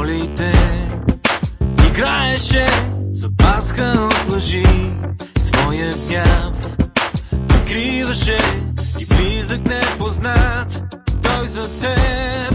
паролите. Играеше запаска от лъжи, своя гняв прикриваше и близък непознат той за теб.